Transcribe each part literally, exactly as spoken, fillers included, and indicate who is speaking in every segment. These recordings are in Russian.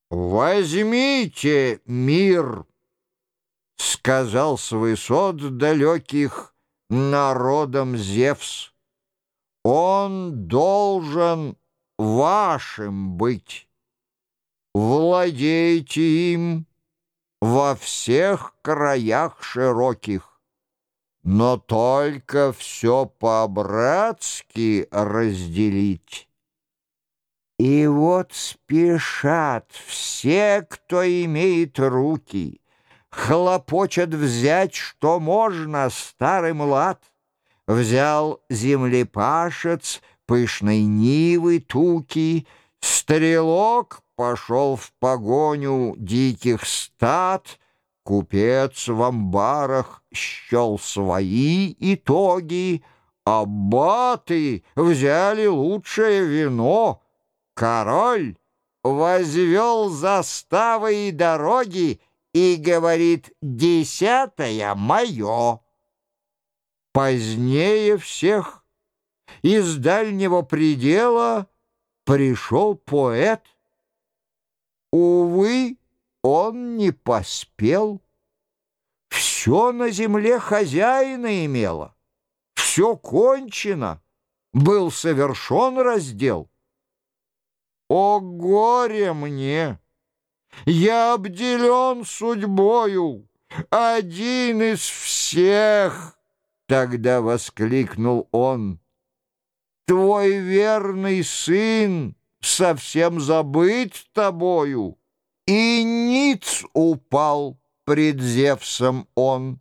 Speaker 1: «Возьмите мир», — сказал с высот далеких народом Зевс. «Он должен вашим быть. Владейте им во всех краях широких, но только все по-братски разделить». И вот спешат все, кто имеет руки, хлопочет взять, что можно, старый млад. Взял землепашец пышной нивы туки, стрелок пошел в погоню диких стад, купец в амбарах счел свои итоги, аббаты взяли лучшее вино. Король возвел заставы и дороги и говорит: «Десятое мое». Позднее всех из дальнего предела пришел поэт. Увы, он не поспел. Все на земле хозяина имело, все кончено, был совершен раздел. О горе мне! Я обделен судьбою, один из всех. Тогда воскликнул он: твой верный сын совсем забыт тобою. И ниц упал пред Зевсом он.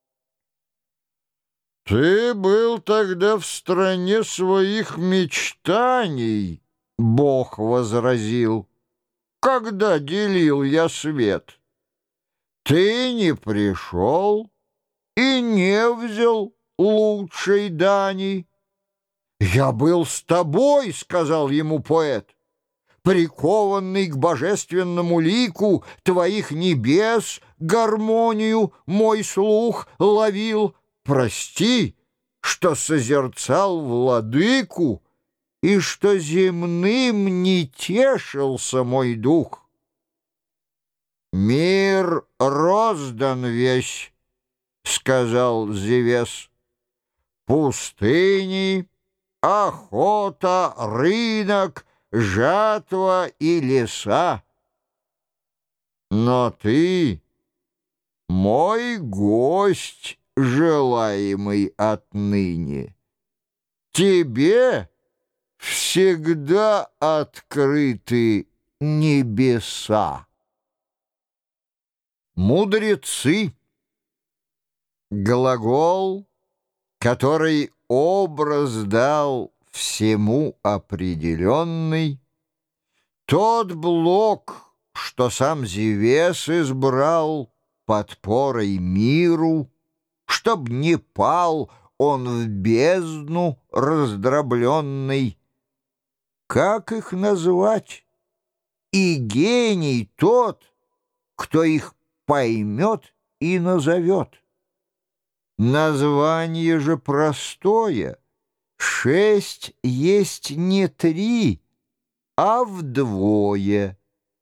Speaker 1: Ты был тогда в стране своих мечтаний, Бог возразил, когда делил я свет. Ты не пришел и не взял лучшей дани. «Я был с тобой», — сказал ему поэт, «прикованный к божественному лику твоих небес, гармонию мой слух ловил. Прости, что созерцал владыку, и что земным не тешился мой дух». «Мир роздан весь», — сказал Зевес, «пустыни, охота, рынок, жатва и леса. Но ты мой гость, желаемый отныне. Тебе всегда открыты небеса». Мудрецы — глагол, который образ дал всему определенный, тот блок, что сам Зевес избрал подпорой миру, чтоб не пал он в бездну раздробленный. Как их назвать? И гений тот, кто их поймет и назовет. Название же простое. Шесть есть не три, а вдвое.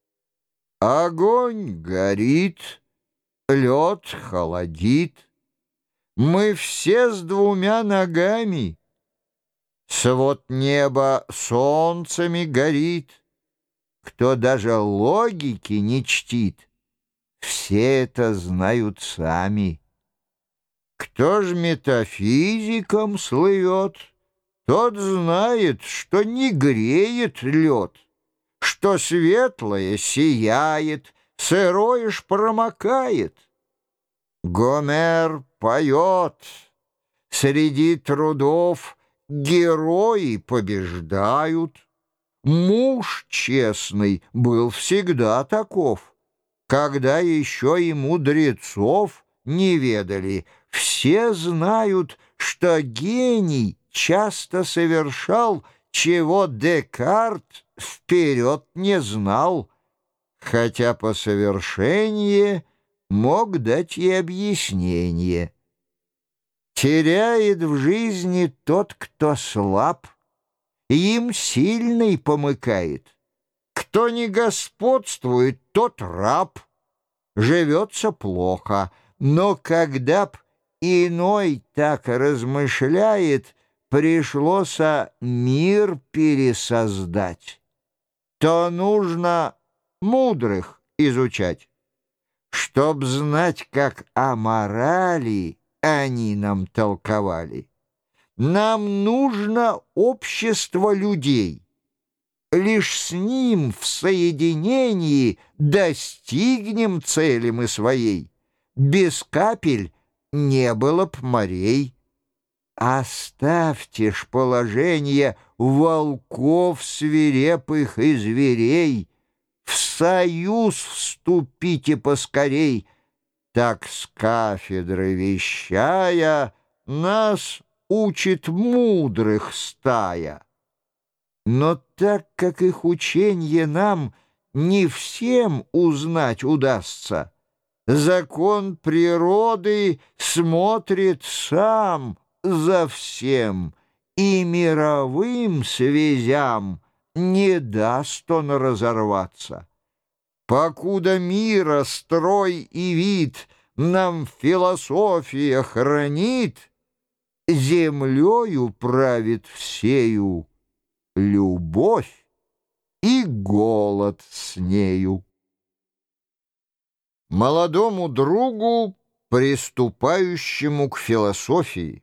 Speaker 1: Огонь горит, лед холодит. Мы все с двумя ногами. Свод неба солнцами горит. Кто даже логики не чтит, все это знают сами. Кто ж метафизиком слывет, тот знает, что не греет лед, что светлое сияет, сырое ж промокает. Гомер поет, среди трудов герои побеждают. Муж честный был всегда таков, когда еще и мудрецов не ведали. Все знают, что гений часто совершал, чего Декарт вперед не знал, хотя по совершении мог дать и объяснение. Теряет в жизни тот, кто слаб, им сильный помыкает. К Кто не господствует, тот раб, живется плохо, но когда б иной так размышляет, пришлося мир пересоздать, то нужно мудрых изучать, чтоб знать, как о морали они нам толковали. Нам нужно общество людей. Лишь с ним в соединении достигнем цели мы своей. Без капель не было б морей. Оставьте ж положение волков свирепых и зверей. В союз вступите поскорей. Так с кафедры вещая, нас учит мудрых стая. Но так как их ученье нам не всем узнать удастся, закон природы смотрит сам за всем, и мировым связям не даст он разорваться. Покуда мира строй и вид нам философия хранит, землею правит всею любовь и голод с нею. Молодому другу, приступающему к философии: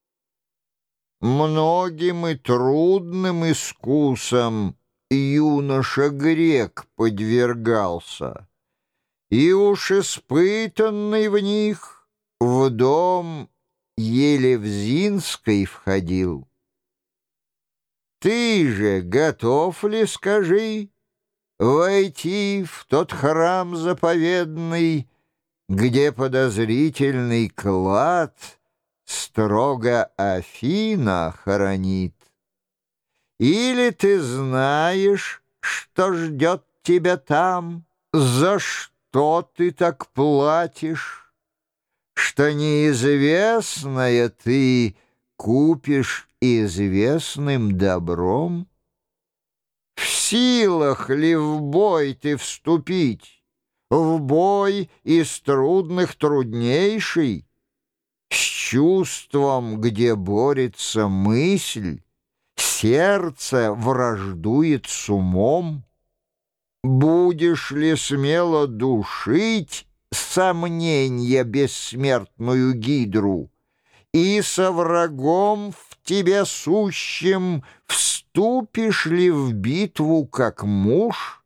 Speaker 1: многим и трудным искусам юноша-грек подвергался, и уж испытанный в них в дом Елевзинской входил. Ты же готов ли, скажи, войти в тот храм заповедный, где подозрительный клад строго Афина хоронит? Или ты знаешь, что ждет тебя там, за что ты так платишь, что неизвестное ты купишь известным добром? В силах ли в бой ты вступить, в бой из трудных труднейший, с чувством, где борется мысль, сердце враждует с умом? Будешь ли смело душить сомненья бессмертную гидру, и со врагом в тебе сущим вступишь ли в битву, как муж?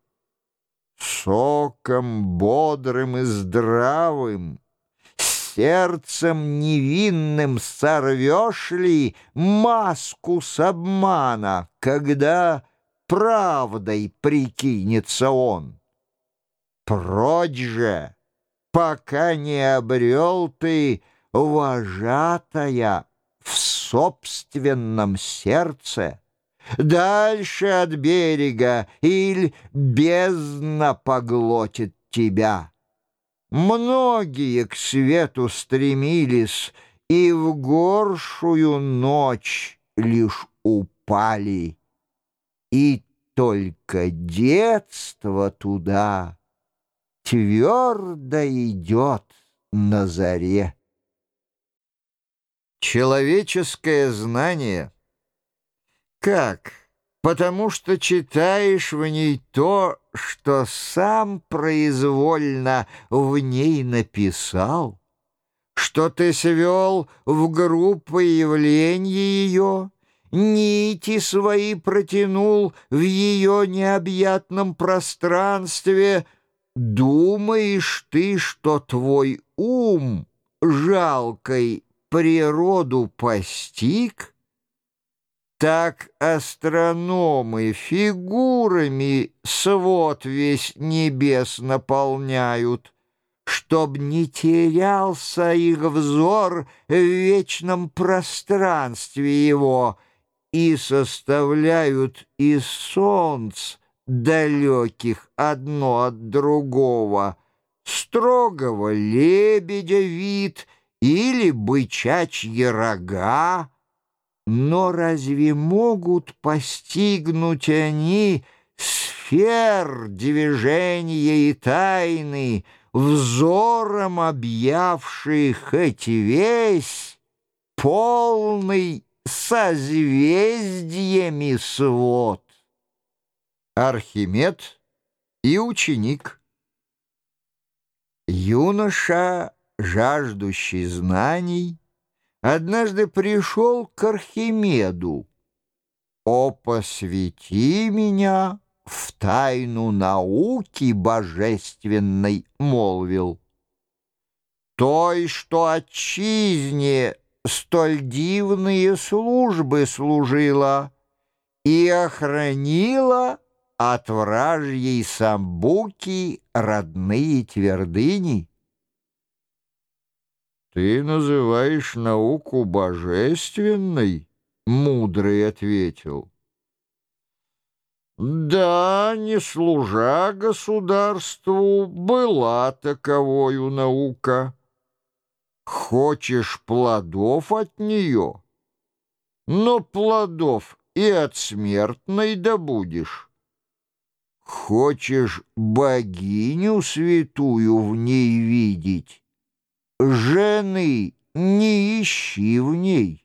Speaker 1: Соком бодрым и здравым, сердцем невинным сорвешь ли маску с обмана, когда правдой прикинется он? Прочь же, пока не обрел ты вожатая в собственном сердце, дальше от берега, иль бездна поглотит тебя. Многие к свету стремились и в горшую ночь лишь упали, и только детство туда твердо идет на заре. Человеческое знание. Как? Потому что читаешь в ней то, что сам произвольно в ней написал, что ты свел в группы явления ее, нити свои протянул в ее необъятном пространстве. Думаешь ты, что твой ум жалкой природу постиг? Так астрономы фигурами свод весь небес наполняют, чтоб не терялся их взор в вечном пространстве его, и составляют из солнц далеких одно от другого строгого лебедя вид или бычачьи рога. Но разве могут постигнуть они сферу сфер движения и тайны, взором объявших эти весь, полный созвездиями свод. Архимед и ученик. Юноша, жаждущий знаний, однажды пришел к Архимеду. «О, посвяти меня в тайну науки божественной», — молвил, «той, что отчизне столь дивные службы служила и охранила от вражьей самбуки родные твердыни». «Ты называешь науку божественной?» — мудрый ответил. «Да, не служа государству, была таковою наука. Хочешь плодов от нее, но плодов и от смертной добудешь. Хочешь богиню святую в ней видеть, жены не ищи в ней.